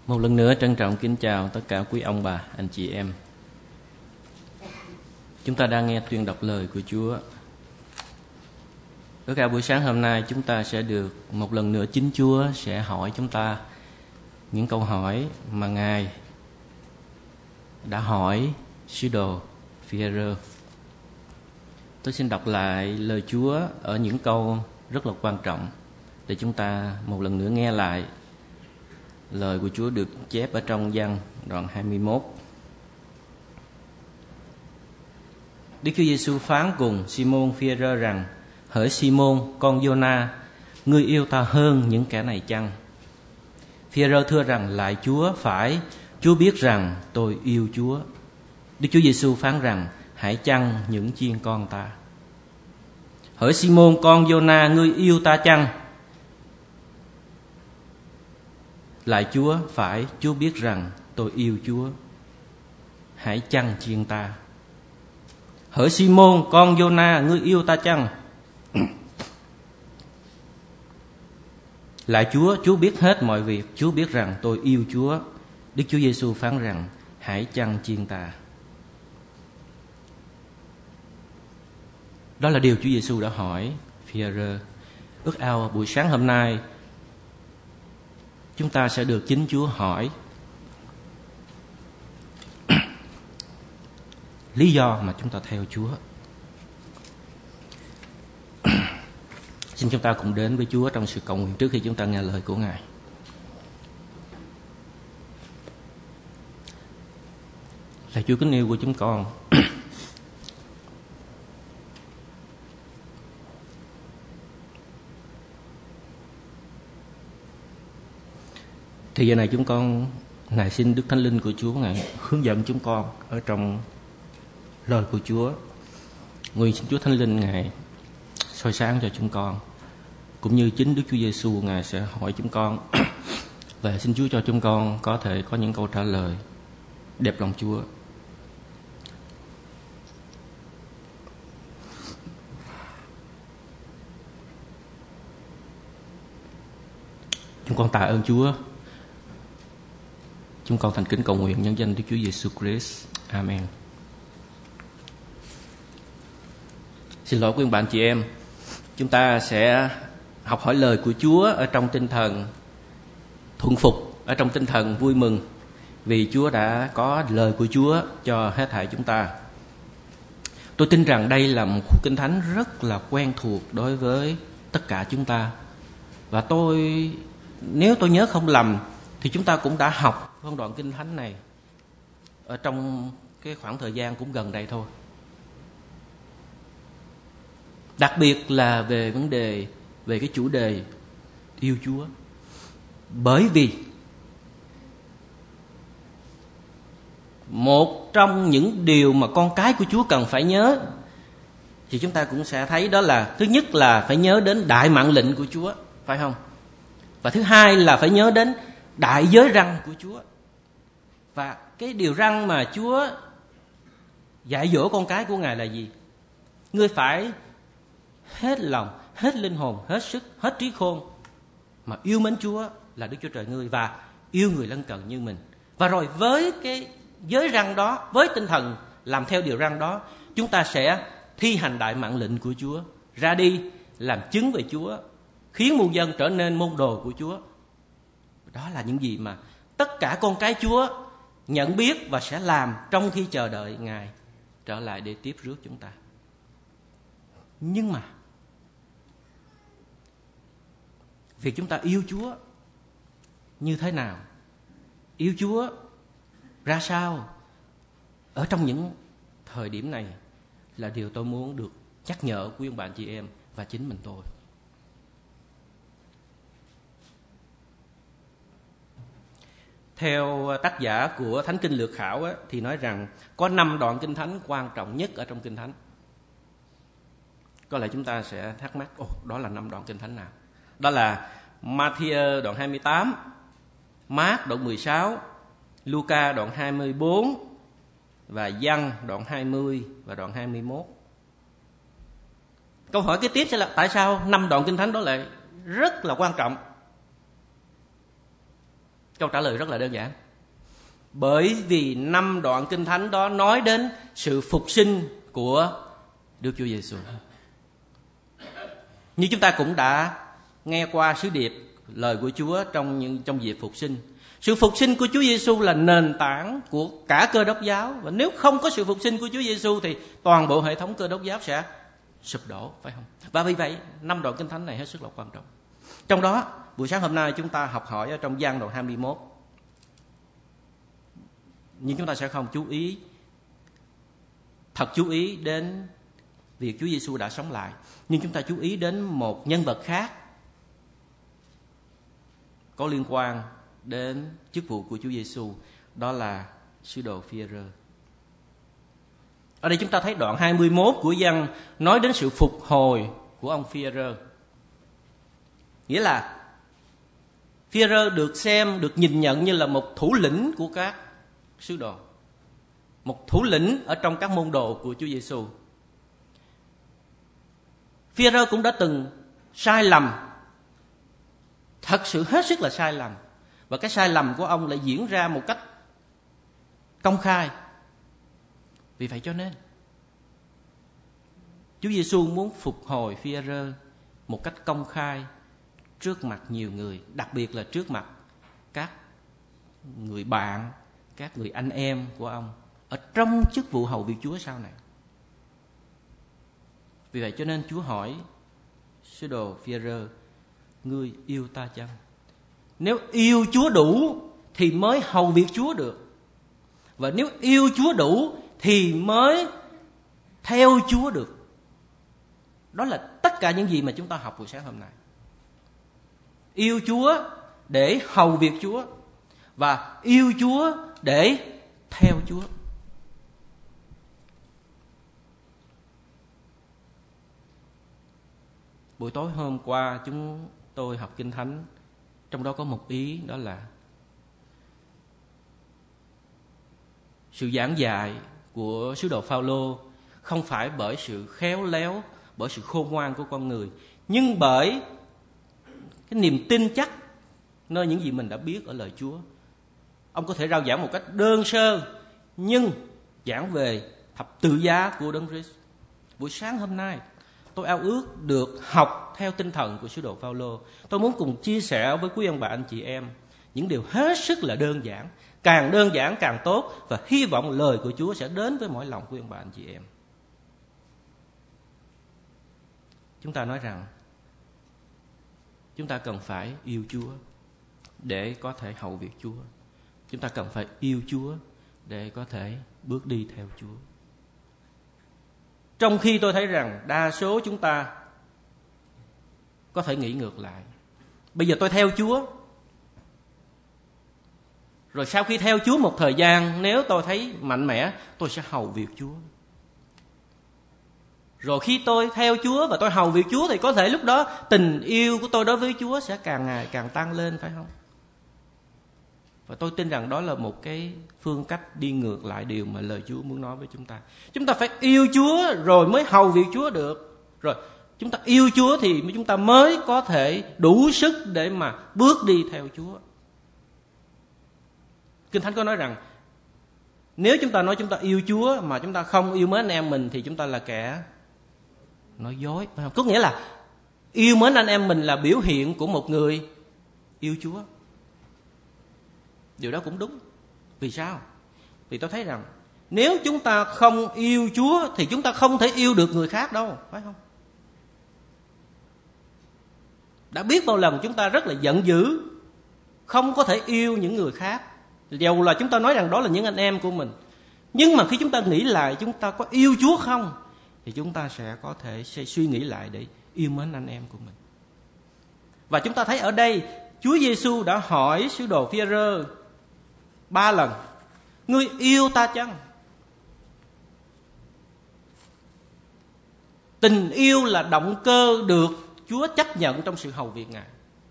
Một lần nữa trân trọng kính chào tất cả quý ông bà, anh chị em. Chúng ta đang nghe tuyên đọc lời của Chúa. Ở cả buổi sáng hôm nay chúng ta sẽ được một lần nữa chính Chúa sẽ hỏi chúng ta những câu hỏi mà Ngài đã hỏi sứ đồ Phi-e-rơ. Tôi xin đọc lại lời Chúa ở những câu rất là quan trọng để chúng ta một lần nữa nghe lại. Lời của Chúa được chép ở trong Giăng đoạn 21. Đức Chúa Giêsu phán cùng Simon Phi-e-rơ rằng: Hỡi Simon, con Giô-na, ngươi yêu ta hơn những kẻ này chăng? Phi-e-rơ thưa rằng: Lạy Chúa, phải, Chúa biết rằng tôi yêu Chúa. Đức Chúa Giêsu phán rằng: Hãy chăn những chiên con ta. Hỡi Simon, con Giô-na, ngươi yêu ta chăng? Lạy Chúa, phải, Chúa biết rằng tôi yêu Chúa. Hãy chăn chiên ta. Hỡi Simon, con Giô-na, ngươi yêu ta chăng? Lạy Chúa, Chúa biết hết mọi việc, Chúa biết rằng tôi yêu Chúa. Đức Chúa Giêsu phán rằng: Hãy chăn chiên ta. Đó là điều Chúa Giêsu đã hỏi Phi-e-rơ. Ước ao buổi sáng hôm nay chúng ta sẽ được chính Chúa hỏi lý do mà chúng ta theo Chúa. Xin chúng ta cùng đến với Chúa trong sự cầu nguyện trước khi chúng ta nghe lời của Ngài. Lạy Chúa kính yêu của chúng con, thì giờ này chúng con nài xin Đức Thánh Linh của Chúa Ngài hướng dẫn chúng con ở trong lời của Chúa. Nguyện xin Chúa Thánh Linh Ngài soi sáng cho chúng con, cũng như chính Đức Chúa Giêsu Ngài sẽ hỏi chúng con và xin Chúa cho chúng con có thể có những câu trả lời đẹp lòng Chúa. Chúng con tạ ơn Chúa. Chúng con thành kính cầu nguyện nhân danh Đức Chúa Giêsu Christ. Amen. Xin lỗi quý ông bạn chị em. Chúng ta sẽ học hỏi lời của Chúa ở trong tinh thần thuận phục, ở trong tinh thần vui mừng, vì Chúa đã có lời của Chúa cho hết thảy chúng ta. Tôi tin rằng đây là một khúc kinh thánh rất là quen thuộc đối với tất cả chúng ta. Và nếu tôi nhớ không lầm thì chúng ta cũng đã học phân đoạn kinh thánh này ở trong cái khoảng thời gian cũng gần đây thôi. Đặc biệt là về vấn đề, về cái chủ đề yêu Chúa. Bởi vì một trong những điều mà con cái của Chúa cần phải nhớ thì chúng ta cũng sẽ thấy đó là, thứ nhất là phải nhớ đến đại mạng lệnh của Chúa, phải không? Và thứ hai là phải nhớ đến đại giới răn của Chúa. Và cái điều răn mà Chúa dạy dỗ con cái của Ngài là gì? Ngươi phải hết lòng, hết linh hồn, hết sức, hết trí khôn mà yêu mến Chúa là Đức Chúa Trời ngươi, và yêu người lân cận như mình. Và rồi với cái giới răn đó, với tinh thần làm theo điều răn đó, chúng ta sẽ thi hành đại mạng lệnh của Chúa, ra đi làm chứng về Chúa, khiến muôn dân trở nên môn đồ của Chúa. Đó là những gì mà tất cả con cái Chúa nhận biết và sẽ làm trong khi chờ đợi Ngài trở lại để tiếp rước chúng ta. Nhưng mà việc chúng ta yêu Chúa như thế nào, yêu Chúa ra sao ở trong những thời điểm này là điều tôi muốn được nhắc nhở quý ông bạn chị em và chính mình tôi. Theo tác giả của Thánh Kinh Lược Khảo thì nói rằng có 5 đoạn kinh thánh quan trọng nhất ở trong kinh thánh. Có lẽ chúng ta sẽ thắc mắc, đó là 5 đoạn kinh thánh nào? Đó là Ma-thi-ơ đoạn 28, Mác đoạn 16, Luca đoạn 24 và Giăng đoạn 20 và đoạn 21. Câu hỏi kế tiếp sẽ là tại sao 5 đoạn kinh thánh đó lại rất là quan trọng? Câu trả lời rất là đơn giản. Bởi vì 5 đoạn Kinh Thánh đó nói đến sự phục sinh của Đức Chúa Giêsu. Như chúng ta cũng đã nghe qua sứ điệp lời của Chúa trong dịp phục sinh. Sự phục sinh của Chúa Giêsu là nền tảng của cả Cơ Đốc giáo, và nếu không có sự phục sinh của Chúa Giêsu thì toàn bộ hệ thống Cơ Đốc giáo sẽ sụp đổ, phải không? Và vì vậy 5 đoạn Kinh Thánh này hết sức là quan trọng. Trong đó buổi sáng hôm nay chúng ta học hỏi ở trong Giăng đoạn 21. Nhưng chúng ta sẽ không chú ý đến việc Chúa Giêsu đã sống lại, nhưng chúng ta chú ý đến một nhân vật khác có liên quan đến chức vụ của Chúa Giêsu, đó là sứ đồ Phi-e-rơ. Ở đây chúng ta thấy đoạn 21 của Giăng nói đến sự phục hồi của ông Phi-e-rơ. Nghĩa là Phi-e-rơ được nhìn nhận như là một thủ lĩnh của các sứ đồ, một thủ lĩnh ở trong các môn đồ của Chúa Giêsu. Phi-e-rơ cũng đã từng sai lầm, thật sự hết sức là sai lầm, và cái sai lầm của ông lại diễn ra một cách công khai. Vì vậy cho nên Chúa Giêsu muốn phục hồi Phi-e-rơ một cách công khai trước mặt nhiều người, đặc biệt là trước mặt các người bạn, các người anh em của ông ở trong chức vụ hầu việc Chúa sau này. Vì vậy cho nên Chúa hỏi sứ đồ Phi-e-rơ: ngươi yêu ta chăng? Nếu yêu Chúa đủ thì mới hầu việc Chúa được, và nếu yêu Chúa đủ thì mới theo Chúa được. Đó là tất cả những gì mà chúng ta học buổi sáng hôm nay. Yêu Chúa để hầu việc Chúa, và yêu Chúa để theo Chúa. Buổi tối hôm qua chúng tôi học Kinh Thánh, trong đó có một ý, đó là sự giảng dạy của sứ đồ Phao-lô không phải bởi sự khéo léo, bởi sự khôn ngoan của con người, nhưng bởi cái niềm tin chắc nơi những gì mình đã biết ở lời Chúa. Ông có thể rao giảng một cách đơn sơ, nhưng giảng về thập tự giá của Đấng Christ. Buổi sáng hôm nay tôi ao ước được học theo tinh thần của sứ đồ Phao-lô. Tôi muốn cùng chia sẻ với quý ông bà anh chị em những điều hết sức là đơn giản, càng đơn giản càng tốt, và hy vọng lời của Chúa sẽ đến với mỗi lòng quý ông bà anh chị em. Chúng ta nói rằng chúng ta cần phải yêu Chúa để có thể hầu việc Chúa. Chúng ta cần phải yêu Chúa để có thể bước đi theo Chúa. Trong khi tôi thấy rằng đa số chúng ta có thể nghĩ ngược lại. Bây giờ tôi theo Chúa, rồi sau khi theo Chúa một thời gian, nếu tôi thấy mạnh mẽ, tôi sẽ hầu việc Chúa. Rồi khi tôi theo Chúa và tôi hầu việc Chúa thì có thể lúc đó tình yêu của tôi đối với Chúa sẽ càng ngày càng tăng lên, phải không? Và tôi tin rằng đó là một cái phương cách đi ngược lại điều mà lời Chúa muốn nói với chúng ta. Chúng ta phải yêu Chúa rồi mới hầu việc Chúa được. Rồi chúng ta yêu Chúa thì chúng ta mới có thể đủ sức để mà bước đi theo Chúa. Kinh Thánh có nói rằng nếu chúng ta nói chúng ta yêu Chúa mà chúng ta không yêu mến anh em mình thì chúng ta là kẻ nói dối. Có nghĩa là yêu mến anh em mình là biểu hiện của một người yêu Chúa. Điều đó cũng đúng. Vì sao? Vì tôi thấy rằng nếu chúng ta không yêu Chúa thì chúng ta không thể yêu được người khác đâu, phải không? Đã biết bao lần chúng ta rất là giận dữ, không có thể yêu những người khác, dầu là chúng ta nói rằng đó là những anh em của mình. Nhưng mà khi chúng ta nghĩ lại chúng ta có yêu Chúa không, thì chúng ta sẽ có thể suy nghĩ lại để yêu mến anh em của mình. Và chúng ta thấy ở đây Chúa Giêsu đã hỏi sứ đồ Phi-e-rơ 3 lần: ngươi yêu ta chăng? Tình yêu là động cơ được Chúa chấp nhận trong sự hầu việc Ngài.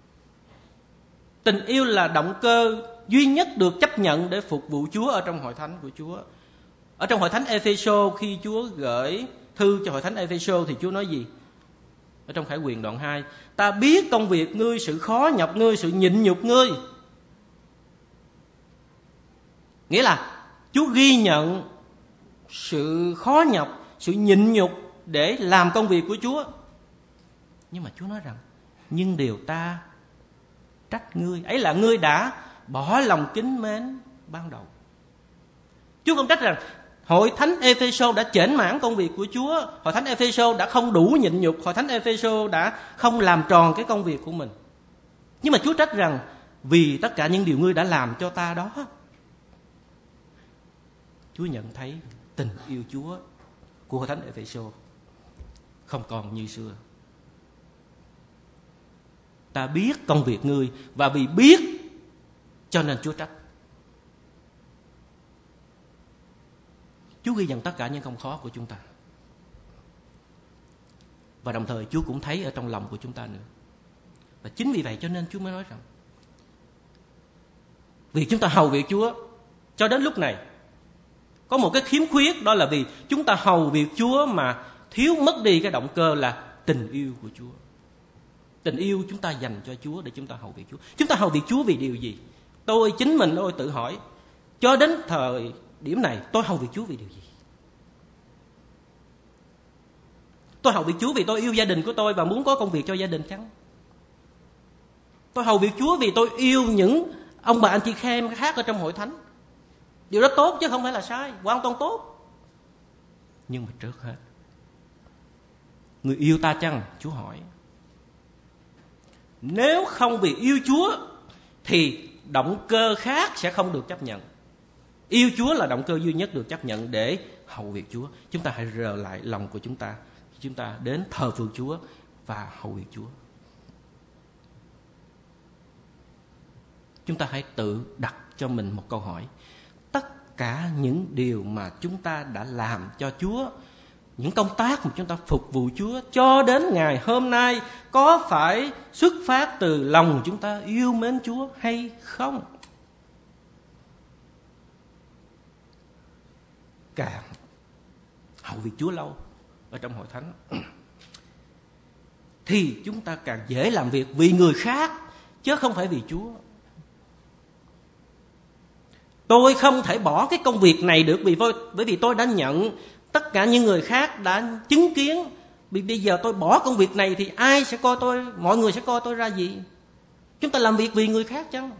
Tình yêu là động cơ duy nhất được chấp nhận để phục vụ Chúa ở trong hội thánh của Chúa. Ở trong hội thánh Ê-phê-sô, khi Chúa gửi thư cho hội thánh Ê-phê-sô thì Chúa nói gì? Ở trong Khải Huyền đoạn 2: ta biết công việc ngươi, sự khó nhọc ngươi, sự nhịn nhục ngươi. Nghĩa là Chúa ghi nhận sự khó nhọc, sự nhịn nhục để làm công việc của Chúa. Nhưng mà Chúa nói rằng, nhưng điều ta trách ngươi, ấy là ngươi đã bỏ lòng kính mến ban đầu. Chúa không trách rằng hội thánh Ê-phê-sô đã chểnh mãn công việc của Chúa, hội thánh Ê-phê-sô đã không đủ nhịn nhục, hội thánh Ê-phê-sô đã không làm tròn cái công việc của mình. Nhưng mà Chúa trách rằng, vì tất cả những điều ngươi đã làm cho ta đó, Chúa nhận thấy tình yêu Chúa của hội thánh Ê-phê-sô không còn như xưa. Ta biết công việc ngươi, và vì biết cho nên Chúa trách. Chúa ghi nhận tất cả những công khó của chúng ta. Và đồng thời Chúa cũng thấy ở trong lòng của chúng ta nữa. Và chính vì vậy cho nên Chúa mới nói rằng, vì chúng ta hầu việc Chúa cho đến lúc này, có một cái khiếm khuyết, đó là vì chúng ta hầu việc Chúa mà thiếu mất đi cái động cơ là tình yêu của Chúa. Tình yêu chúng ta dành cho Chúa để chúng ta hầu việc Chúa. Chúng ta hầu việc Chúa vì điều gì? Chính mình tôi tự hỏi, cho đến thời điểm này tôi hầu việc Chúa vì điều gì? Tôi hầu việc Chúa vì tôi yêu gia đình của tôi và muốn có công việc cho gia đình chăng? Tôi hầu việc Chúa vì tôi yêu những ông bà anh chị em khác ở trong hội thánh. Điều đó tốt chứ không phải là sai, hoàn toàn tốt. Nhưng mà trước hết, người yêu ta chăng? Chúa hỏi. Nếu không vì yêu Chúa thì động cơ khác sẽ không được chấp nhận. Yêu Chúa là động cơ duy nhất được chấp nhận để hầu việc Chúa. Chúng ta hãy rờ lại lòng của chúng ta khi chúng ta đến thờ phượng Chúa và hầu việc Chúa. Chúng ta hãy tự đặt cho mình một câu hỏi. Tất cả những điều mà chúng ta đã làm cho Chúa, những công tác mà chúng ta phục vụ Chúa cho đến ngày hôm nay, có phải xuất phát từ lòng chúng ta yêu mến Chúa hay không? Càng hầu việc Chúa lâu ở trong hội thánh thì chúng ta càng dễ làm việc vì người khác chứ không phải vì Chúa. Tôi không thể bỏ cái công việc này được bởi vì tôi đã nhận, tất cả những người khác đã chứng kiến. Bây giờ tôi bỏ công việc này thì ai sẽ coi tôi, mọi người sẽ coi tôi ra gì? Chúng ta làm việc vì người khác chăng?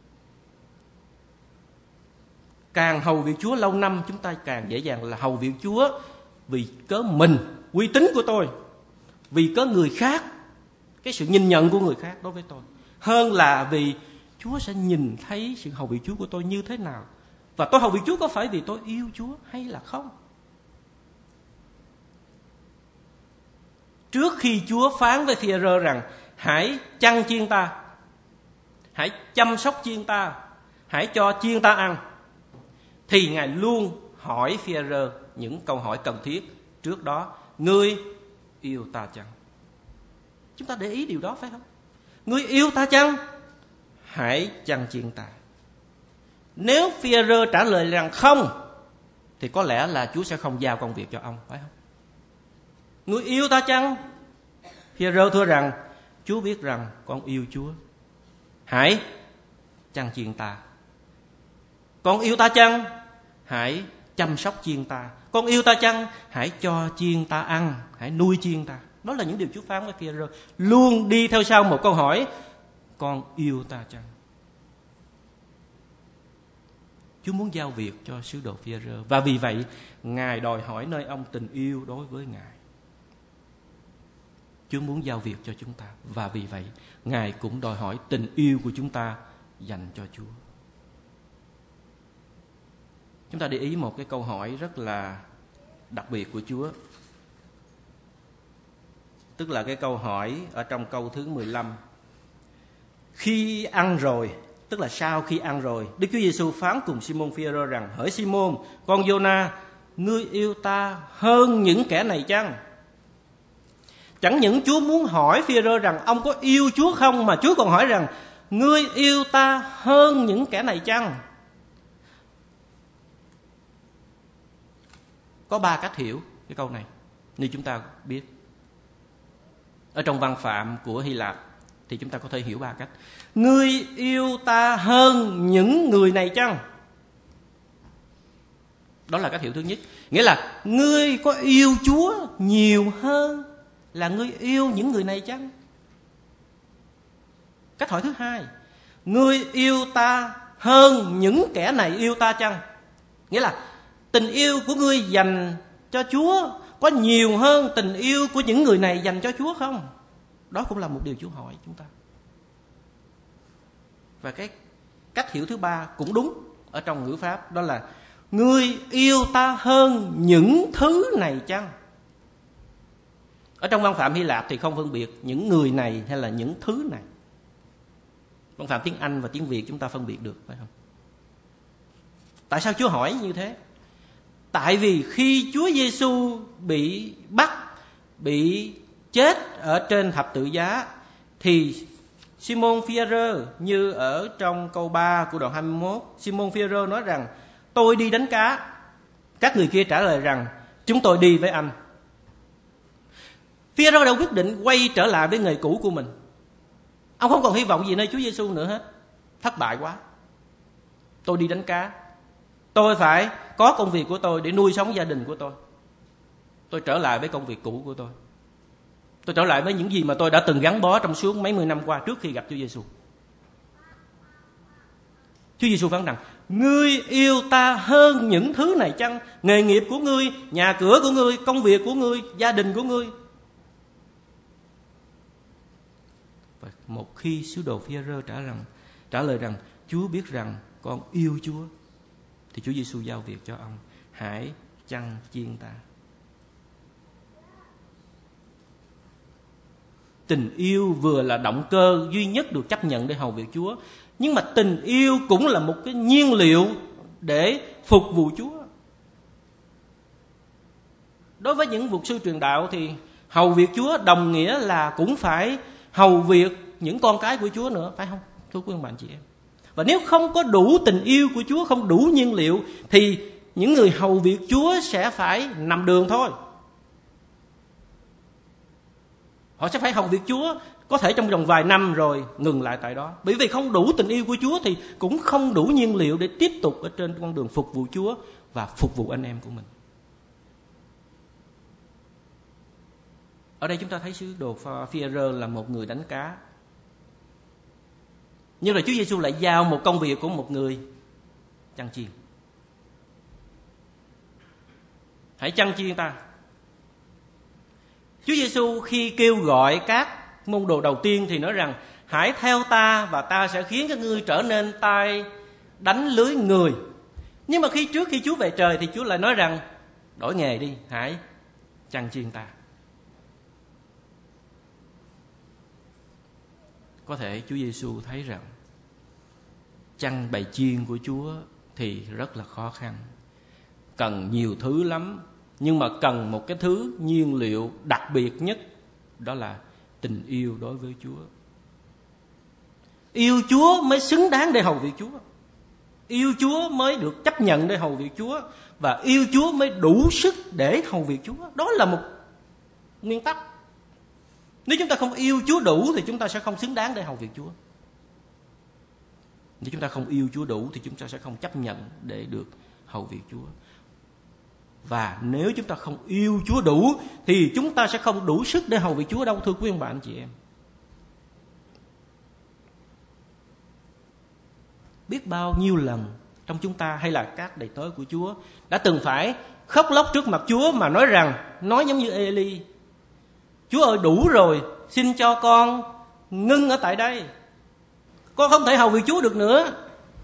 Càng hầu việc Chúa lâu năm, chúng ta càng dễ dàng là hầu việc Chúa vì cớ mình, uy tín của tôi, vì cớ người khác, cái sự nhìn nhận của người khác đối với tôi, hơn là vì Chúa sẽ nhìn thấy sự hầu việc Chúa của tôi như thế nào. Và tôi hầu việc Chúa có phải vì tôi yêu Chúa hay là không? Trước khi Chúa phán với Phi-e-rơ rằng hãy chăn chiên ta, hãy chăm sóc chiên ta, hãy cho chiên ta ăn, thì Ngài luôn hỏi Phi-e-rơ những câu hỏi cần thiết trước đó. Ngươi yêu ta chăng? Chúng ta để ý điều đó phải không? Ngươi yêu ta chăng? Hãy chăn chiên ta. Nếu Phi-e-rơ trả lời rằng không, thì có lẽ là Chúa sẽ không giao công việc cho ông, phải không? Ngươi yêu ta chăng? Phi-e-rơ thưa rằng Chúa biết rằng con yêu Chúa. Hãy chăn chiên ta. Con yêu ta chăng? Hãy chăm sóc chiên ta. Con yêu ta chăng? Hãy cho chiên ta ăn, hãy nuôi chiên ta. Đó là những điều Chúa phán với Phi-e-rơ, luôn đi theo sau một câu hỏi: con yêu ta chăng? Chúa muốn giao việc cho sứ đồ Phi-e-rơ, và vì vậy Ngài đòi hỏi nơi ông tình yêu đối với Ngài. Chúa muốn giao việc cho chúng ta, và vì vậy Ngài cũng đòi hỏi tình yêu của chúng ta dành cho Chúa. Chúng ta để ý một cái câu hỏi rất là đặc biệt của Chúa. Tức là cái câu hỏi ở trong câu thứ 15. Khi ăn rồi, tức là sau khi ăn rồi, Đức Chúa Giêsu phán cùng Simon Phi-e-rơ rằng: hỡi Simon, con Giô-na, ngươi yêu ta hơn những kẻ này chăng? Chẳng những Chúa muốn hỏi Phi-e-rơ rằng ông có yêu Chúa không, mà Chúa còn hỏi rằng ngươi yêu ta hơn những kẻ này chăng? Có 3 cách hiểu cái câu này, như chúng ta biết. Ở trong văn phạm của Hy Lạp thì chúng ta có thể hiểu 3 cách. Ngươi yêu ta hơn những người này chăng? Đó là cách hiểu thứ nhất. Nghĩa là ngươi có yêu Chúa nhiều hơn là ngươi yêu những người này chăng? Cách hỏi thứ hai, ngươi yêu ta hơn những kẻ này yêu ta chăng? Nghĩa là tình yêu của ngươi dành cho Chúa có nhiều hơn tình yêu của những người này dành cho Chúa không? Đó cũng là một điều Chúa hỏi chúng ta. Và cái cách hiểu thứ ba cũng đúng ở trong ngữ pháp, đó là ngươi yêu ta hơn những thứ này chăng? Ở trong văn phạm Hy Lạp thì không phân biệt những người này hay là những thứ này. Văn phạm tiếng Anh và tiếng Việt chúng ta phân biệt được, phải không? Tại sao Chúa hỏi như thế? Tại vì khi Chúa Giêsu bị bắt, bị chết ở trên thập tự giá, thì Simon Phi-e-rơ, như ở trong câu 3 của đoạn 21, Simon Phi-e-rơ nói rằng tôi đi đánh cá. Các người kia trả lời rằng chúng tôi đi với anh. Phi-e-rơ đã quyết định quay trở lại với nghề cũ của mình. Ông không còn hy vọng gì nơi Chúa Giêsu nữa hết. Thất bại quá. Tôi đi đánh cá, tôi phải có công việc của tôi để nuôi sống gia đình của tôi. Tôi trở lại với công việc cũ của tôi. Tôi trở lại với những gì mà tôi đã từng gắn bó trong suốt mấy mươi năm qua trước khi gặp Chúa Giêsu. Chúa Giêsu phán rằng ngươi yêu ta hơn những thứ này chăng? Nghề nghiệp của ngươi, nhà cửa của ngươi, công việc của ngươi, gia đình của ngươi. Và một khi sứ đồ Phi-e-rơ trả lời rằng Chúa biết rằng con yêu Chúa, thì Chúa Giêsu giao việc cho ông: hãy chăn chiên ta. Tình yêu vừa là động cơ duy nhất được chấp nhận để hầu việc Chúa, nhưng mà tình yêu cũng là một cái nhiên liệu để phục vụ Chúa. Đối với những mục sư truyền đạo thì hầu việc Chúa đồng nghĩa là cũng phải hầu việc những con cái của Chúa nữa, phải không, thưa quý ông bạn chị em? Và nếu không có đủ tình yêu của Chúa, không đủ nhiên liệu, thì những người hầu việc Chúa sẽ phải nằm đường thôi. Họ sẽ phải hầu việc Chúa có thể trong vòng vài năm rồi ngừng lại tại đó. Bởi vì không đủ tình yêu của Chúa thì cũng không đủ nhiên liệu để tiếp tục ở trên con đường phục vụ Chúa và phục vụ anh em của mình. Ở đây chúng ta thấy sứ đồ Phi-e-rơ là một người đánh cá. Nhưng rồi Chúa Giêsu lại giao một công việc của một người chăn chiên. Hãy chăn chiên ta. Chúa Giêsu khi kêu gọi các môn đồ đầu tiên thì nói rằng hãy theo ta và ta sẽ khiến các ngươi trở nên tay đánh lưới người. Nhưng mà trước khi Chúa về trời thì Chúa lại nói rằng đổi nghề đi, hãy chăn chiên ta. Có thể Chúa Giêsu thấy rằng chăn bầy chiên của Chúa thì rất là khó khăn, cần nhiều thứ lắm, nhưng mà cần một cái thứ nhiên liệu đặc biệt nhất, đó là tình yêu đối với Chúa. Yêu Chúa mới xứng đáng để hầu việc Chúa. Yêu Chúa mới được chấp nhận để hầu việc Chúa. Và yêu Chúa mới đủ sức để hầu việc Chúa. Đó là một nguyên tắc. Nếu chúng ta không yêu Chúa đủ thì chúng ta sẽ không xứng đáng để hầu việc Chúa. Nếu chúng ta không yêu Chúa đủ thì chúng ta sẽ không chấp nhận để được hầu việc Chúa. Và nếu chúng ta không yêu Chúa đủ thì chúng ta sẽ không đủ sức để hầu việc Chúa đâu, thưa quý ông bà anh chị em. Biết bao nhiêu lần trong chúng ta hay là các đầy tớ của Chúa đã từng phải khóc lóc trước mặt Chúa mà nói giống như Ê-li: Chúa ơi, đủ rồi, xin cho con ngưng ở tại đây, con không thể hầu việc Chúa được nữa.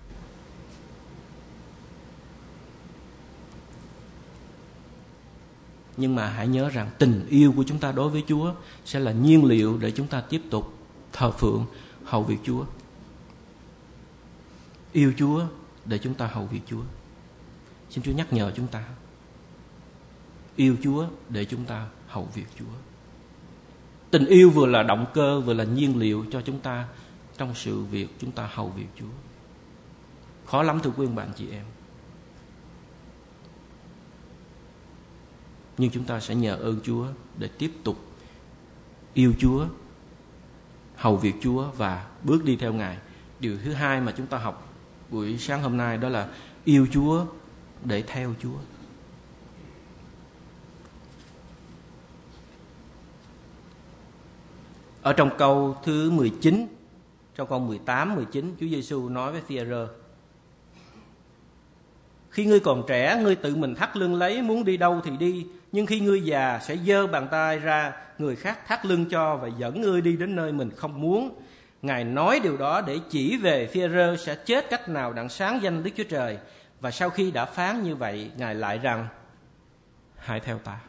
Nhưng mà hãy nhớ rằng tình yêu của chúng ta đối với Chúa sẽ là nhiên liệu để chúng ta tiếp tục thờ phượng, hầu việc Chúa. Yêu Chúa để chúng ta hầu việc Chúa. Xin Chúa nhắc nhở chúng ta. Yêu Chúa để chúng ta hầu việc Chúa. Tình yêu vừa là động cơ, vừa là nhiên liệu cho chúng ta trong sự việc chúng ta hầu việc Chúa. Khó lắm thưa quý ông bạn chị em. Nhưng chúng ta sẽ nhờ ơn Chúa để tiếp tục yêu Chúa, hầu việc Chúa và bước đi theo Ngài. Điều thứ hai mà chúng ta học buổi sáng hôm nay đó là yêu Chúa để theo Chúa. Ở trong câu thứ 19, trong câu 18, 19, Chúa Giêsu nói với Phi-e-rơ: khi ngươi còn trẻ, ngươi tự mình thắt lưng lấy, muốn đi đâu thì đi. Nhưng khi ngươi già, sẽ giơ bàn tay ra, người khác thắt lưng cho và dẫn ngươi đi đến nơi mình không muốn. Ngài nói điều đó để chỉ về Phi-e-rơ sẽ chết cách nào đặng sáng danh Đức Chúa Trời. Và sau khi đã phán như vậy, Ngài lại rằng: hãy theo ta.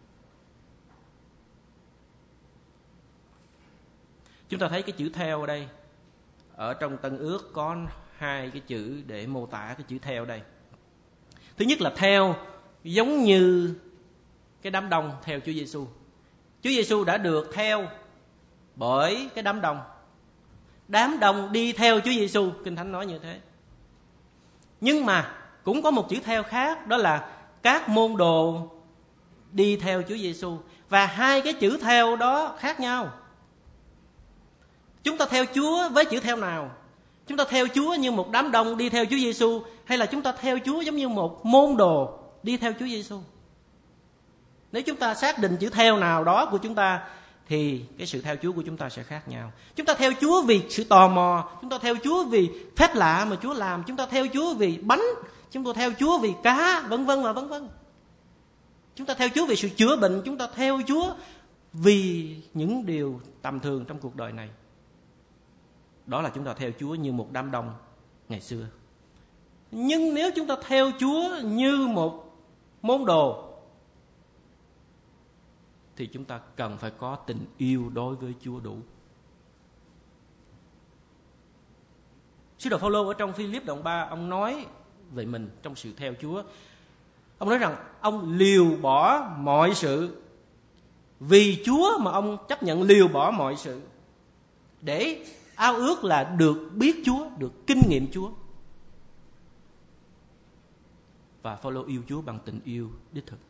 Chúng ta thấy cái chữ theo ở đây. Ở trong Tân Ước có hai cái chữ để mô tả cái chữ theo đây. Thứ nhất là theo giống như cái đám đông theo Chúa Giêsu. Chúa Giêsu đã được theo bởi cái đám đông. Đám đông đi theo Chúa Giêsu, Kinh Thánh nói như thế. Nhưng mà cũng có một chữ theo khác, đó là các môn đồ đi theo Chúa Giêsu. Và hai cái chữ theo đó khác nhau. Chúng ta theo Chúa với chữ theo nào? Chúng ta theo Chúa như một đám đông đi theo Chúa Giêsu, hay là chúng ta theo Chúa giống như một môn đồ đi theo Chúa Giêsu? Nếu chúng ta xác định chữ theo nào đó của chúng ta, thì cái sự theo Chúa của chúng ta sẽ khác nhau. Chúng ta theo Chúa vì sự tò mò, chúng ta theo Chúa vì phép lạ mà Chúa làm, chúng ta theo Chúa vì bánh, chúng ta theo Chúa vì cá, vân vân và vân vân. Chúng ta theo Chúa vì sự chữa bệnh, chúng ta theo Chúa vì những điều tầm thường trong cuộc đời này. Đó là chúng ta theo Chúa như một đám đông ngày xưa. Nhưng nếu chúng ta theo Chúa như một môn đồ, thì chúng ta cần phải có tình yêu đối với Chúa đủ. Sứ đồ Phao-lô ở trong Phi-líp đoạn 3, ông nói về mình trong sự theo Chúa. Ông nói rằng ông liều bỏ mọi sự. Vì Chúa mà ông chấp nhận liều bỏ mọi sự, để ao ước là được biết Chúa, được kinh nghiệm Chúa. Và Phao-lô yêu Chúa bằng tình yêu đích thực.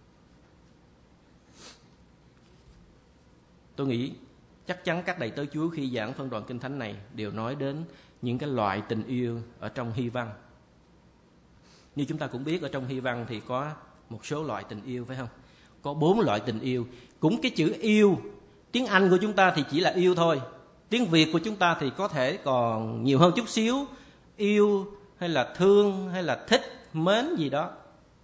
Tôi nghĩ chắc chắn các đầy tớ Chúa khi giảng phân đoạn Kinh Thánh này đều nói đến những cái loại tình yêu ở trong Hy Văn. Như chúng ta cũng biết, ở trong Hy Văn thì có một số loại tình yêu, phải không? Có 4 loại tình yêu. Cũng cái chữ yêu, tiếng Anh của chúng ta thì chỉ là yêu thôi. Tiếng Việt của chúng ta thì có thể còn nhiều hơn chút xíu. Yêu hay là thương hay là thích, mến gì đó.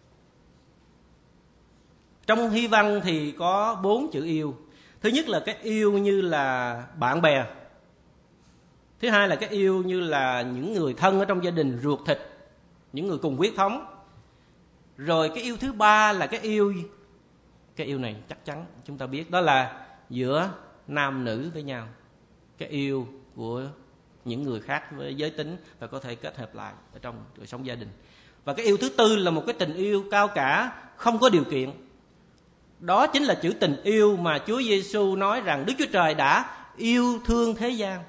Trong Hy Văn thì có 4 chữ yêu. Thứ nhất là cái yêu như là bạn bè. Thứ hai là cái yêu như là những người thân ở trong gia đình, ruột thịt, những người cùng huyết thống. Rồi cái yêu thứ ba là cái yêu này chắc chắn chúng ta biết, đó là giữa nam nữ với nhau. Cái yêu của những người khác với giới tính và có thể kết hợp lại ở trong đời sống gia đình. Và cái yêu thứ tư là một cái tình yêu cao cả, không có điều kiện. Đó chính là chữ tình yêu mà Chúa Giêsu nói rằng Đức Chúa Trời đã yêu thương thế gian.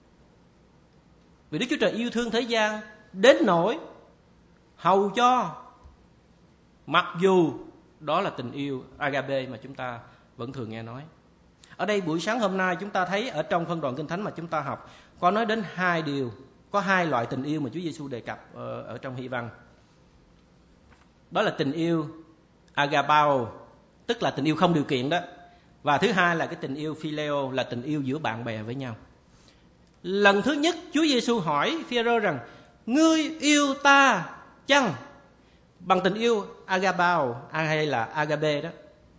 Vì Đức Chúa Trời yêu thương thế gian đến nỗi hầu cho, mặc dù đó là tình yêu agape mà chúng ta vẫn thường nghe nói. Ở đây buổi sáng hôm nay chúng ta thấy ở trong phân đoạn Kinh Thánh mà chúng ta học có nói đến 2 điều, có 2 loại tình yêu mà Chúa Giêsu đề cập ở trong Hy Văn. Đó là tình yêu agapao, tức là tình yêu không điều kiện đó. Và thứ hai là cái tình yêu phileo, là tình yêu giữa bạn bè với nhau. Lần thứ nhất Chúa Giêsu hỏi Phi-e-rơ rằng: ngươi yêu ta chăng? Bằng tình yêu agapao hay là agape đó.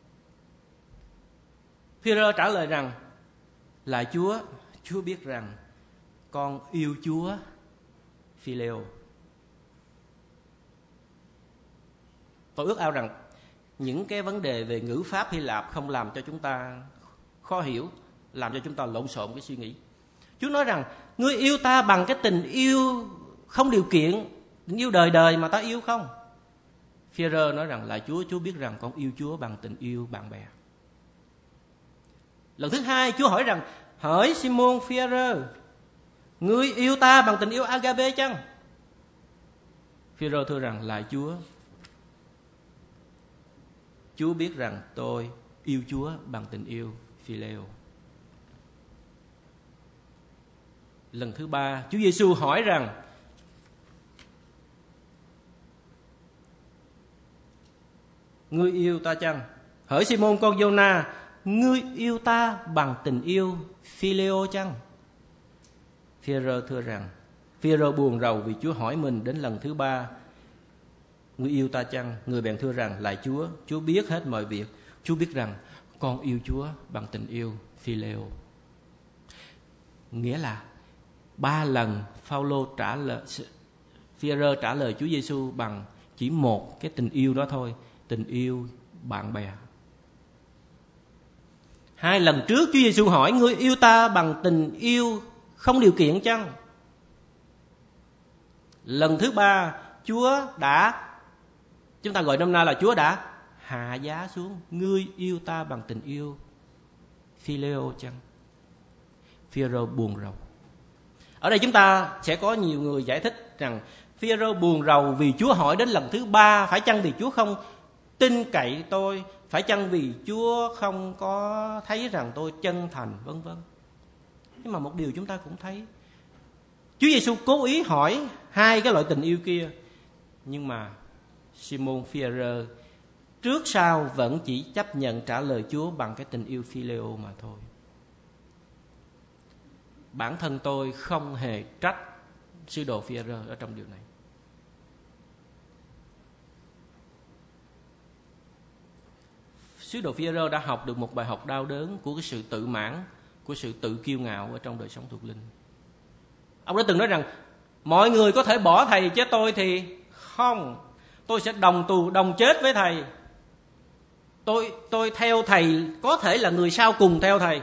Phi-e-rơ trả lời rằng: là Chúa, Chúa biết rằng con yêu Chúa phileo. Tôi ước ao rằng những cái vấn đề về ngữ pháp Hy Lạp không làm cho chúng ta khó hiểu, làm cho chúng ta lộn xộn cái suy nghĩ. Chúa nói rằng ngươi yêu ta bằng cái tình yêu không điều kiện, tình yêu đời đời mà ta yêu không? Phi-e-rơ nói rằng là Chúa biết rằng con yêu Chúa bằng tình yêu bạn bè. Lần thứ hai Chúa hỏi rằng: hỡi Simon Phi-e-rơ, ngươi yêu ta bằng tình yêu agape chăng? Phi-e-rơ thưa rằng là Chúa biết rằng tôi yêu Chúa bằng tình yêu phileo. Lần thứ ba Chúa Giêsu hỏi rằng: ngươi yêu ta chăng? Hỡi Simon con Giô-na, ngươi yêu ta bằng tình yêu phileo chăng? Phêrô thưa rằng, Phêrô buồn rầu vì Chúa hỏi mình đến lần thứ 3, ngươi yêu ta chăng? Người bèn thưa rằng, lạy Chúa biết hết mọi việc. Chúa biết rằng con yêu Chúa bằng tình yêu phileo. Nghĩa là 3 lần Phêrô trả lời Chúa Giêsu bằng chỉ một cái tình yêu đó thôi, tình yêu bạn bè. 2 lần trước Chúa Giêsu hỏi, ngươi yêu ta bằng tình yêu không điều kiện chăng? Lần thứ 3 Chúa đã, chúng ta gọi nôm na là Chúa đã hạ giá xuống, ngươi yêu ta bằng tình yêu phileo chăng? Phêrô buồn rầu. Ở đây chúng ta sẽ có nhiều người giải thích rằng Phêrô buồn rầu vì Chúa hỏi đến lần thứ 3, phải chăng vì Chúa không tin cậy tôi, phải chăng vì Chúa không có thấy rằng tôi chân thành, vân vân. Nhưng mà một điều chúng ta cũng thấy, Chúa Giêsu cố ý hỏi 2 cái loại tình yêu kia, nhưng mà Simon Phêrô trước sau vẫn chỉ chấp nhận trả lời Chúa bằng cái tình yêu phileo mà thôi. Bản thân tôi không hề trách sứ đồ Phêrô ở trong điều này. Sứ đồ Phêrô đã học được một bài học đau đớn của cái sự tự mãn, của sự tự kiêu ngạo ở trong đời sống thuộc linh. Ông đã từng nói rằng, mọi người có thể bỏ thầy chứ tôi thì không. Tôi sẽ đồng tù đồng chết với thầy. Tôi theo thầy, có thể là người sau cùng theo thầy.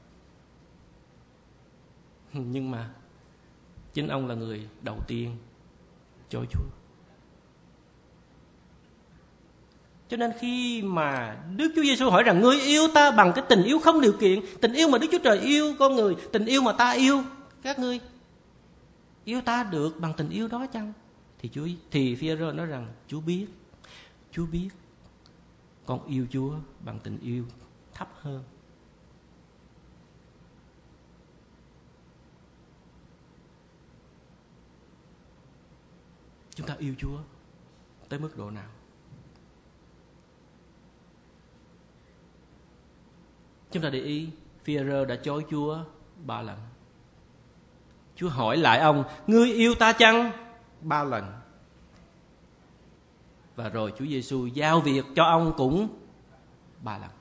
Nhưng mà chính ông là người đầu tiên chối Chúa. Cho nên khi mà Đức Chúa Giêsu hỏi rằng, ngươi yêu ta bằng cái tình yêu không điều kiện, tình yêu mà Đức Chúa Trời yêu con người, tình yêu mà ta yêu các ngươi, yêu ta được bằng tình yêu đó chăng? Thì Phêrô nói rằng, Chúa biết con yêu Chúa bằng tình yêu thấp hơn. Chúng ta yêu Chúa tới mức độ nào? Chúng ta để ý, Phêrô đã chối Chúa 3 lần. Chúa hỏi lại ông, ngươi yêu ta chăng? 3 lần. Và rồi Chúa Giêsu giao việc cho ông cũng 3 lần.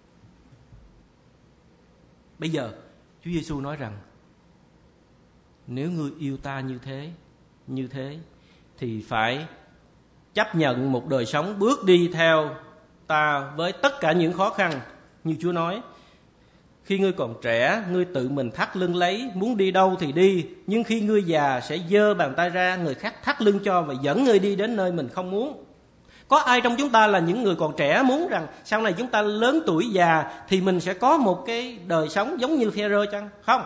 Bây giờ Chúa Giêsu nói rằng, nếu ngươi yêu ta như thế thì phải chấp nhận một đời sống bước đi theo ta với tất cả những khó khăn. Như Chúa nói, khi ngươi còn trẻ, ngươi tự mình thắt lưng lấy, muốn đi đâu thì đi. Nhưng khi ngươi già sẽ giơ bàn tay ra, người khác thắt lưng cho và dẫn ngươi đi đến nơi mình không muốn. Có ai trong chúng ta là những người còn trẻ muốn rằng sau này chúng ta lớn tuổi già thì mình sẽ có một cái đời sống giống như Phêrô chăng? Không.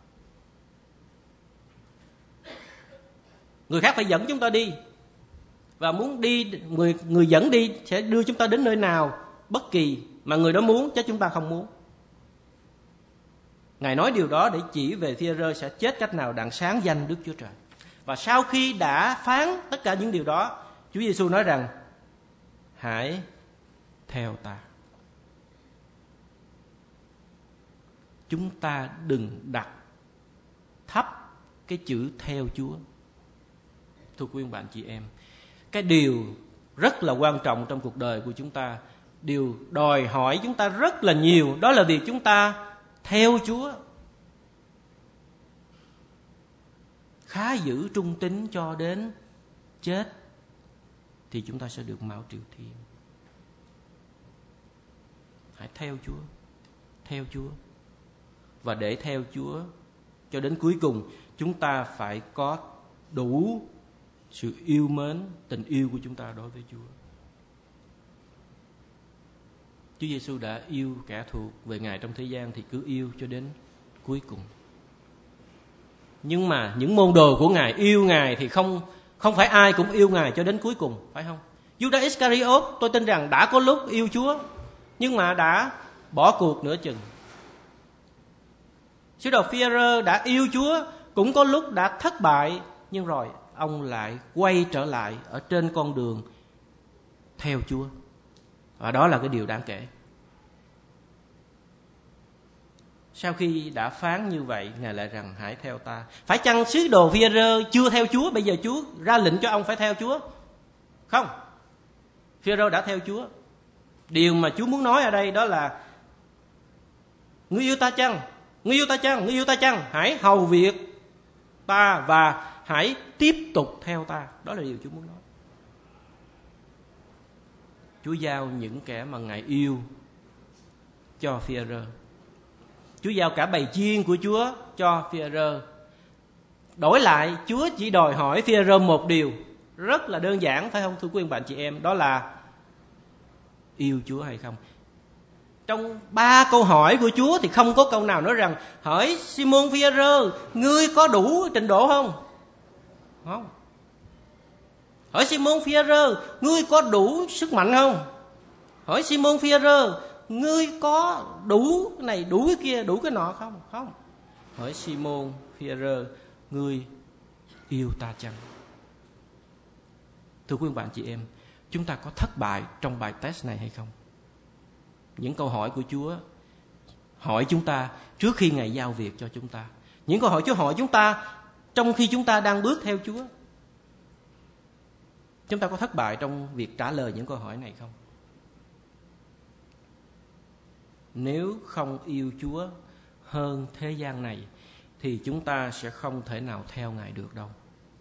Người khác phải dẫn chúng ta đi. Và muốn đi, người dẫn đi sẽ đưa chúng ta đến nơi nào bất kỳ mà người đó muốn, chứ chúng ta không muốn. Ngài nói điều đó để chỉ về Phêrô sẽ chết cách nào đặng sáng danh Đức Chúa Trời. Và sau khi đã phán tất cả những điều đó, Chúa Giêsu nói rằng, hãy theo ta. Chúng ta đừng đặt thấp cái chữ theo Chúa. Thưa quý ông bạn chị em, cái điều rất là quan trọng trong cuộc đời của chúng ta, điều đòi hỏi chúng ta rất là nhiều, đó là việc chúng ta theo Chúa, khá giữ trung tín cho đến chết, thì chúng ta sẽ được mạo triều thiên. Hãy theo Chúa. Và để theo Chúa cho đến cuối cùng, chúng ta phải có đủ sự yêu mến, tình yêu của chúng ta đối với Chúa. Chúa Giêsu đã yêu kẻ thù về Ngài trong thế gian thì cứ yêu cho đến cuối cùng. Nhưng mà những môn đồ của Ngài yêu Ngài thì không phải ai cũng yêu Ngài cho đến cuối cùng, phải không? Judas Iscariot tôi tin rằng đã có lúc yêu Chúa, nhưng mà đã bỏ cuộc nửa chừng. Sứ đồ Phêrô đã yêu Chúa, cũng có lúc đã thất bại, nhưng rồi ông lại quay trở lại ở trên con đường theo Chúa. Và đó là cái điều đáng kể. Sau khi đã phán như vậy, Ngài lại rằng hãy theo ta. Phải chăng sứ đồ Phi-e-rơ chưa theo Chúa, bây giờ Chúa ra lệnh cho ông phải theo Chúa? Không, Phi-e-rơ đã theo Chúa. Điều mà Chúa muốn nói ở đây đó là: ngươi yêu ta chăng? Ngươi yêu ta chăng? Ngươi yêu ta chăng? Hãy hầu việc ta và hãy tiếp tục theo ta. Đó là điều Chúa muốn nói. Chúa giao những kẻ mà Ngài yêu cho Phi-e-rơ. Chúa giao cả bầy chiên của Chúa cho Phi-e-rơ. Đổi lại, Chúa chỉ đòi hỏi Phi-e-rơ một điều rất là đơn giản, phải không thưa quý ông bạn chị em? Đó là yêu Chúa hay không. Trong 3 câu hỏi của Chúa thì không có câu nào nói rằng: hỏi Simon Phi-e-rơ, ngươi có đủ trình độ không? Không. Hỏi Simon Phi-e-rơ, ngươi có đủ sức mạnh không? Hỏi Simon Phi-e-rơ, ngươi có đủ cái này, đủ cái kia, đủ cái nọ không? Không. Hỏi Simon Phi-e-rơ, ngươi yêu ta chăng? Thưa quý bạn chị em, chúng ta có thất bại trong bài test này hay không? Những câu hỏi của Chúa hỏi chúng ta trước khi Ngài giao việc cho chúng ta. Những câu hỏi Chúa hỏi chúng ta trong khi chúng ta đang bước theo Chúa. Chúng ta có thất bại trong việc trả lời những câu hỏi này không? Nếu không yêu Chúa hơn thế gian này thì chúng ta sẽ không thể nào theo Ngài được đâu.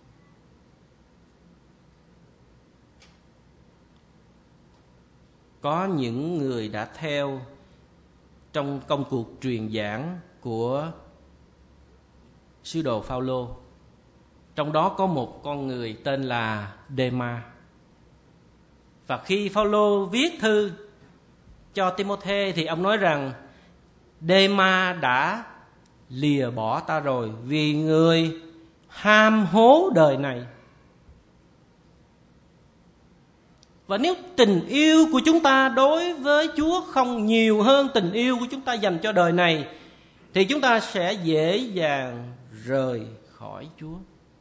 Có những người đã theo trong công cuộc truyền giảng của sứ đồ Phao-lô. Trong đó có một con người tên là Đê-ma. Và khi Phao-lô viết thư cho Ti-mô-thê thì ông nói rằng: Đê-ma đã lìa bỏ ta rồi vì người ham hố đời này. Và nếu tình yêu của chúng ta đối với Chúa không nhiều hơn tình yêu của chúng ta dành cho đời này thì chúng ta sẽ dễ dàng rời khỏi Chúa.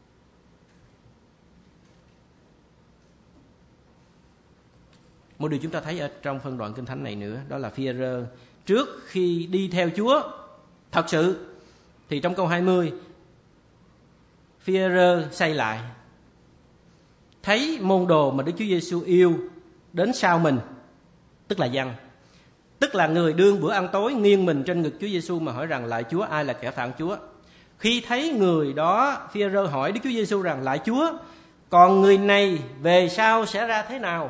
Một điều chúng ta thấy ở trong phân đoạn Kinh Thánh này nữa, đó là Phi-e-rơ trước khi đi theo Chúa thật sự thì trong câu 20, Phi-e-rơ xây lại, thấy môn đồ mà Đức Chúa Giêsu yêu đến sau mình, tức là Giăng, tức là người đương bữa ăn tối nghiêng mình trên ngực Chúa Giêsu mà hỏi rằng: lạy Chúa, ai là kẻ phạm Chúa? Khi thấy người đó, Phi-e-rơ hỏi Đức Chúa Giêsu rằng: lạy Chúa, còn người này về sau sẽ ra thế nào?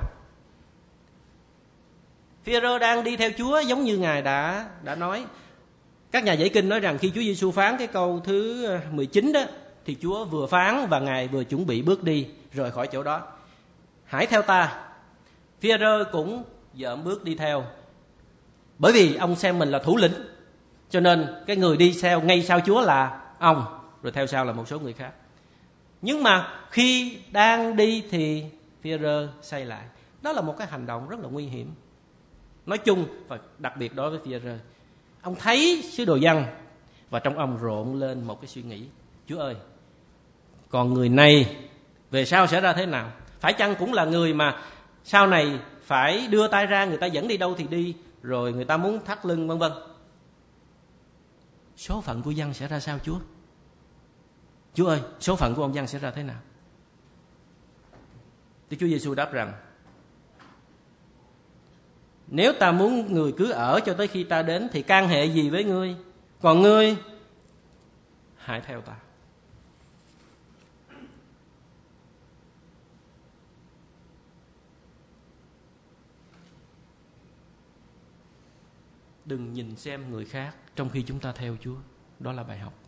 Phi-e-rơ đang đi theo Chúa giống như Ngài đã nói. Các nhà giải kinh nói rằng khi Chúa Giêsu phán cái câu thứ 19 đó thì Chúa vừa phán và Ngài vừa chuẩn bị bước đi rời khỏi chỗ đó. Hãy theo ta. Phi-e-rơ cũng dợm bước đi theo. Bởi vì ông xem mình là thủ lĩnh, cho nên cái người đi theo ngay sau Chúa là ông, rồi theo sau là một số người khác. Nhưng mà khi đang đi thì Phi-e-rơ xây lại. Đó là một cái hành động rất là nguy hiểm. Nói chung và đặc biệt đối với Phi-e-rơ. Ông thấy sứ đồ Giăng và trong ông rộn lên một cái suy nghĩ: Chúa ơi, còn người này về sau sẽ ra thế nào? Phải chăng cũng là người mà sau này phải đưa tay ra, người ta dẫn đi đâu thì đi, rồi người ta muốn thắt lưng vân vân. Số phận của Giăng sẽ ra sao Chúa? Chúa ơi, số phận của ông Giăng sẽ ra thế nào? Thì Chúa Giêsu đáp rằng: nếu ta muốn người cứ ở cho tới khi ta đến thì can hệ gì với ngươi? Còn ngươi hãy theo ta. Đừng nhìn xem người khác trong khi chúng ta theo Chúa. Đó là bài học.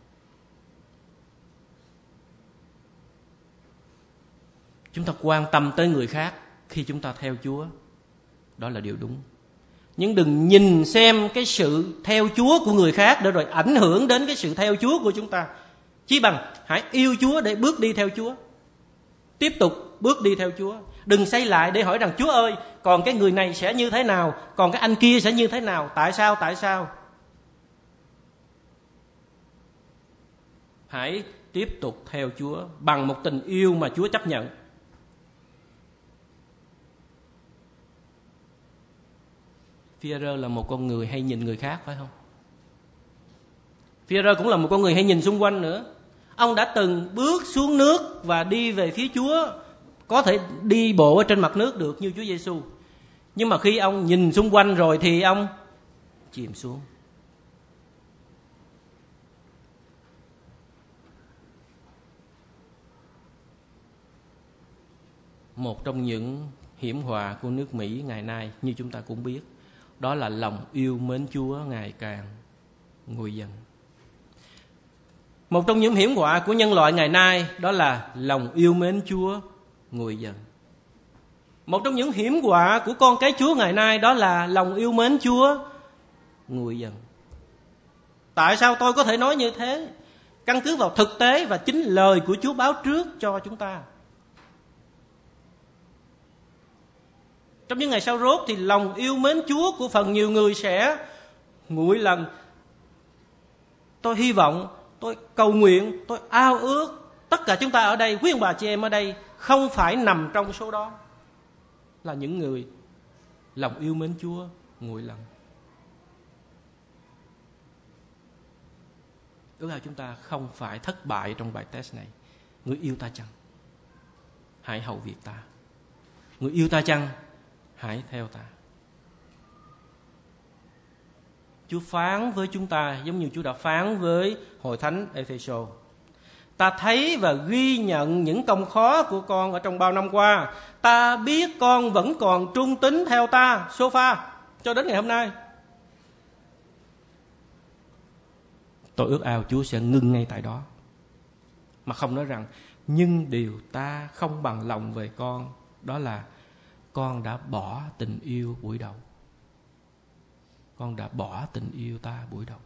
Chúng ta quan tâm tới người khác khi chúng ta theo Chúa. Đó là điều đúng. Nhưng đừng nhìn xem cái sự theo Chúa của người khác để rồi ảnh hưởng đến cái sự theo Chúa của chúng ta. Chí bằng hãy yêu Chúa để bước đi theo Chúa. Tiếp tục bước đi theo Chúa. Đừng xây lại để hỏi rằng: Chúa ơi, còn cái người này sẽ như thế nào? Còn cái anh kia sẽ như thế nào? Tại sao? Tại sao? Hãy tiếp tục theo Chúa bằng một tình yêu mà Chúa chấp nhận. Phi-e-rơ là một con người hay nhìn người khác, phải không? Phi-e-rơ cũng là một con người hay nhìn xung quanh nữa. Ông đã từng bước xuống nước và đi về phía Chúa, có thể đi bộ ở trên mặt nước được như Chúa Giêsu. Nhưng mà khi ông nhìn xung quanh rồi thì ông chìm xuống. Một trong những hiểm họa của nước Mỹ ngày nay, như chúng ta cũng biết, đó là lòng yêu mến Chúa ngày càng nguội dần. Một trong những hiểm họa của nhân loại ngày nay, đó là lòng yêu mến Chúa nguội dần. Một trong những hiểm họa của con cái Chúa ngày nay, đó là lòng yêu mến Chúa nguội dần. Tại sao tôi có thể nói như thế? Căn cứ vào thực tế và chính lời của Chúa báo trước cho chúng ta. Trong những ngày sau rốt thì lòng yêu mến Chúa của phần nhiều người sẽ nguội lần. Tôi hy vọng, tôi cầu nguyện, tôi ao ước tất cả chúng ta ở đây, quý ông bà chị em ở đây không phải nằm trong số đó, là những người lòng yêu mến Chúa nguội lần. Ước ao chúng ta không phải thất bại trong bài test này. Người yêu ta chăng? Hãy hầu việc ta. Người yêu ta chăng? Hãy theo ta. Chúa phán với chúng ta giống như Chúa đã phán với hội thánh Ephesos. Ta thấy và ghi nhận những công khó của con ở trong bao năm qua. Ta biết con vẫn còn trung tín theo ta, Sophia, cho đến ngày hôm nay. Tôi ước ao Chúa sẽ ngưng ngay tại đó, mà không nói rằng nhưng điều ta không bằng lòng về con, đó là con đã bỏ tình yêu buổi đầu. Con đã bỏ tình yêu ta buổi đầu.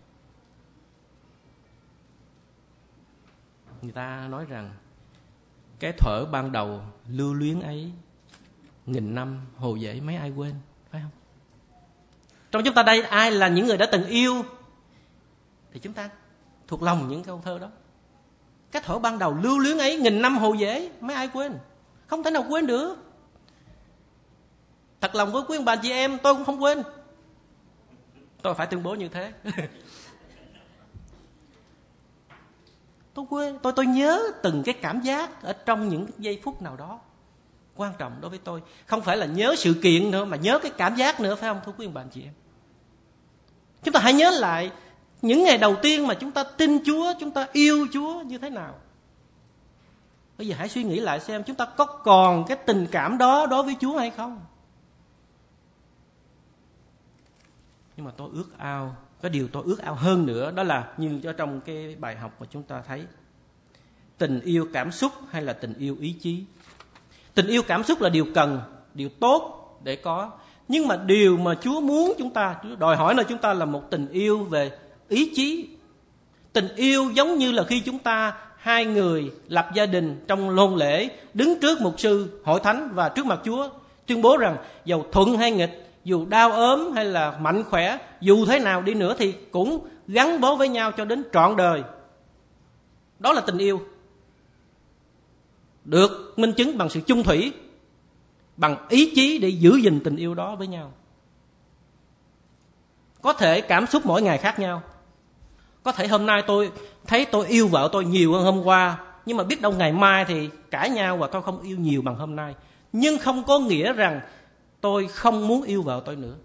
Người ta nói rằng cái thuở ban đầu lưu luyến ấy 1000 năm hồ dễ mấy ai quên, phải không? Trong chúng ta đây ai là những người đã từng yêu thì chúng ta thuộc lòng những câu thơ đó. Cái thuở ban đầu lưu luyến ấy 1000 năm hồ dễ mấy ai quên, không thể nào quên được. Thật lòng với quý ông bà chị em, tôi cũng không quên. Tôi phải tuyên bố như thế. Tôi quên, tôi nhớ từng cái cảm giác ở trong những giây phút nào đó quan trọng đối với tôi. Không phải là nhớ sự kiện nữa, mà nhớ cái cảm giác nữa, phải không thưa quý ông bà chị em? Chúng ta hãy nhớ lại những ngày đầu tiên mà chúng ta tin Chúa, chúng ta yêu Chúa như thế nào. Bây giờ hãy suy nghĩ lại xem chúng ta có còn cái tình cảm đó đối với Chúa hay không. Nhưng mà tôi ước ao, cái điều tôi ước ao hơn nữa, đó là như ở trong cái bài học mà chúng ta thấy, tình yêu cảm xúc hay là tình yêu ý chí. Tình yêu cảm xúc là điều cần, điều tốt để có. Nhưng mà điều mà Chúa muốn chúng ta, Chúa đòi hỏi là chúng ta là một tình yêu về ý chí. Tình yêu giống như là khi chúng ta hai người lập gia đình trong hôn lễ, đứng trước mục sư, hội thánh và trước mặt Chúa, tuyên bố rằng dầu thuận hay nghịch, dù đau ốm hay là mạnh khỏe, dù thế nào đi nữa thì cũng gắn bó với nhau cho đến trọn đời. Đó là tình yêu, được minh chứng bằng sự chung thủy, bằng ý chí để giữ gìn tình yêu đó với nhau. Có thể cảm xúc mỗi ngày khác nhau. Có thể hôm nay tôi thấy tôi yêu vợ tôi nhiều hơn hôm qua, nhưng mà biết đâu ngày mai thì cãi nhau và tôi không yêu nhiều bằng hôm nay. Nhưng không có nghĩa rằng tôi không muốn yêu vợ tôi nữa.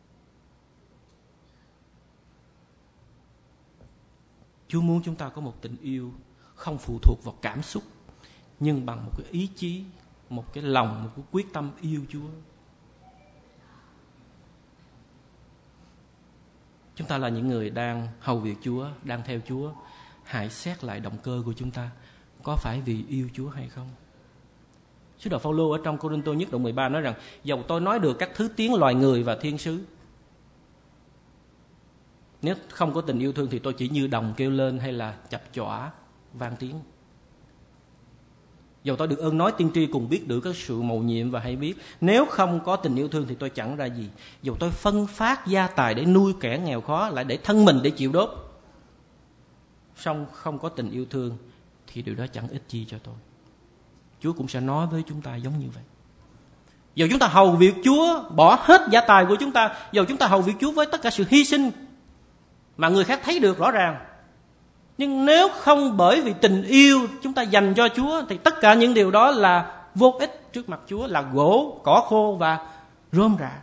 Chúa muốn chúng ta có một tình yêu không phụ thuộc vào cảm xúc, nhưng bằng một cái ý chí, một cái lòng, một cái quyết tâm yêu Chúa. Chúng ta là những người đang hầu việc Chúa, đang theo Chúa. Hãy xét lại động cơ của chúng ta, có phải vì yêu Chúa hay không? Sứ đồ Phaolô ở trong Cô-rinh-tô nhất đoạn 13 nói rằng dầu tôi nói được các thứ tiếng loài người và thiên sứ, nếu không có tình yêu thương thì tôi chỉ như đồng kêu lên hay là chập chọa vang tiếng. Dầu tôi được ơn nói tiên tri cùng biết được các sự mầu nhiệm và hay biết, nếu không có tình yêu thương thì tôi chẳng ra gì. Dầu tôi phân phát gia tài để nuôi kẻ nghèo khó, lại để thân mình để chịu đốt, song không có tình yêu thương thì điều đó chẳng ích chi cho tôi. Chúa cũng sẽ nói với chúng ta giống như vậy. Dầu chúng ta hầu việc Chúa, bỏ hết gia tài của chúng ta, dầu chúng ta hầu việc Chúa với tất cả sự hy sinh mà người khác thấy được rõ ràng, Nhưng nếu không bởi vì tình yêu chúng ta dành cho Chúa thì tất cả những điều đó là vô ích trước mặt Chúa, là gỗ, cỏ khô và rơm rạ.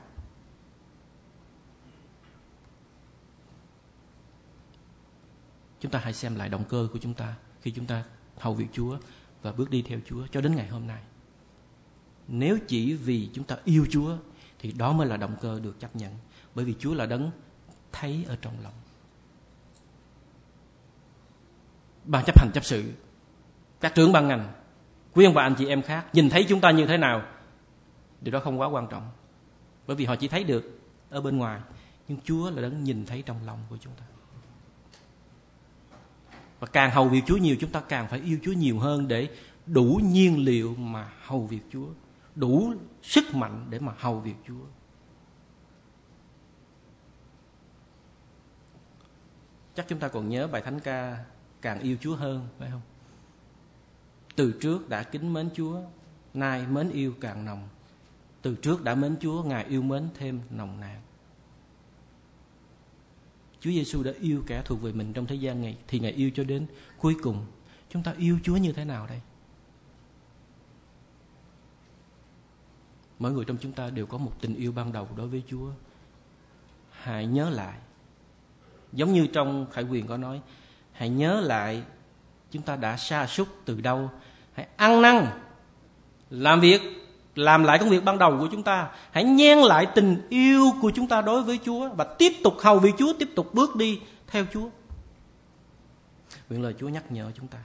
Chúng ta hãy xem lại động cơ của chúng ta khi chúng ta hầu việc Chúa và bước đi theo Chúa cho đến ngày hôm nay. Nếu chỉ vì chúng ta yêu Chúa thì đó mới là động cơ được chấp nhận, bởi vì Chúa là đấng thấy ở trong lòng. Ban chấp hành chấp sự, các trưởng ban ngành, quý ông bà anh chị em khác nhìn thấy chúng ta như thế nào, điều đó không quá quan trọng, bởi vì họ chỉ thấy được ở bên ngoài, nhưng Chúa là đấng nhìn thấy trong lòng của chúng ta. Và càng hầu việc Chúa nhiều, chúng ta càng phải yêu Chúa nhiều hơn để đủ nhiên liệu mà hầu việc Chúa, đủ sức mạnh để mà hầu việc Chúa. Chắc chúng ta còn nhớ bài thánh ca càng yêu Chúa hơn, phải không? Từ trước đã kính mến Chúa, nay mến yêu càng nồng. Từ trước đã mến Chúa, Ngài yêu mến thêm nồng nàn. Chúa Giêsu đã yêu kẻ thuộc về mình trong thế gian này, thì Ngài yêu cho đến cuối cùng. Chúng ta yêu Chúa như thế nào đây? Mỗi người trong chúng ta đều có một tình yêu ban đầu đối với Chúa. Hãy nhớ lại, giống như trong Khải Huyền có nói, hãy nhớ lại chúng ta đã sa sút từ đâu. Hãy ăn năn, làm việc, làm lại công việc ban đầu của chúng ta. Hãy nhen lại tình yêu của chúng ta đối với Chúa và tiếp tục hầu việc Chúa, tiếp tục bước đi theo Chúa. Nguyện lời Chúa nhắc nhở chúng ta.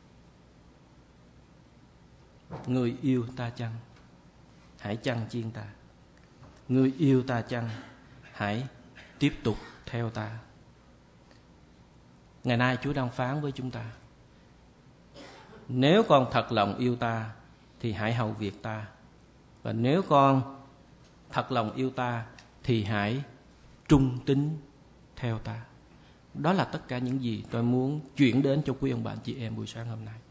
Người yêu ta chăng, hãy chăn chiên ta. Người yêu ta chăng, hãy tiếp tục theo ta. Ngày nay Chúa đang phán với chúng ta, nếu con thật lòng yêu ta thì hãy hầu việc ta. Và nếu con thật lòng yêu ta thì hãy trung tín theo ta. Đó là tất cả những gì tôi muốn chuyển đến cho quý ông bà chị em buổi sáng hôm nay.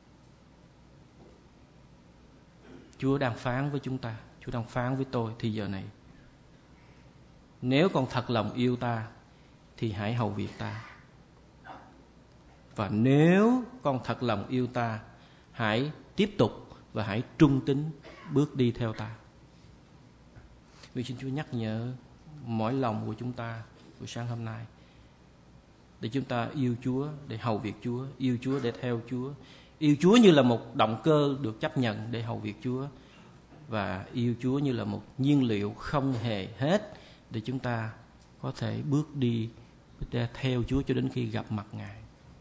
Chúa đang phán với chúng ta, Chúa đang phán với tôi thì giờ này, nếu con thật lòng yêu ta thì hãy hầu việc ta. Và nếu con thật lòng yêu ta, hãy tiếp tục và hãy trung tín bước đi theo ta. Vì xin Chúa nhắc nhở mỗi lòng của chúng ta buổi sáng hôm nay, để chúng ta yêu Chúa, để hầu việc Chúa, yêu Chúa để theo Chúa, yêu Chúa như là một động cơ được chấp nhận để hầu việc Chúa, và yêu Chúa như là một nhiên liệu không hề hết để chúng ta có thể bước đi theo Chúa cho đến khi gặp mặt Ngài.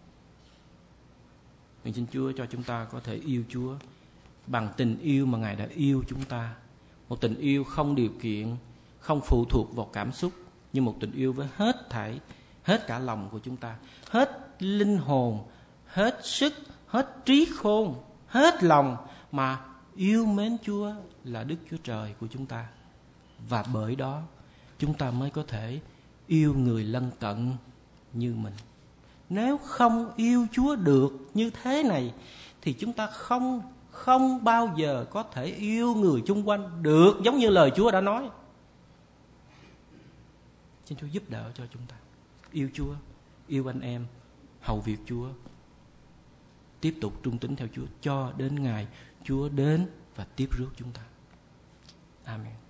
Mình xin Chúa cho chúng ta có thể yêu Chúa bằng tình yêu mà Ngài đã yêu chúng ta. Một tình yêu không điều kiện, không phụ thuộc vào cảm xúc, nhưng một tình yêu với hết cả lòng của chúng ta, hết linh hồn, hết sức, hết trí khôn, hết lòng, mà yêu mến Chúa là Đức Chúa Trời của chúng ta. Và bởi đó chúng ta mới có thể yêu người lân cận như mình. Nếu không yêu Chúa được như thế này thì chúng ta không bao giờ có thể yêu người chung quanh được giống như lời Chúa đã nói. Xin Chúa giúp đỡ cho chúng ta yêu Chúa, yêu anh em, hầu việc Chúa, tiếp tục trung tín theo Chúa cho đến ngày Chúa đến và tiếp rước chúng ta. Amen.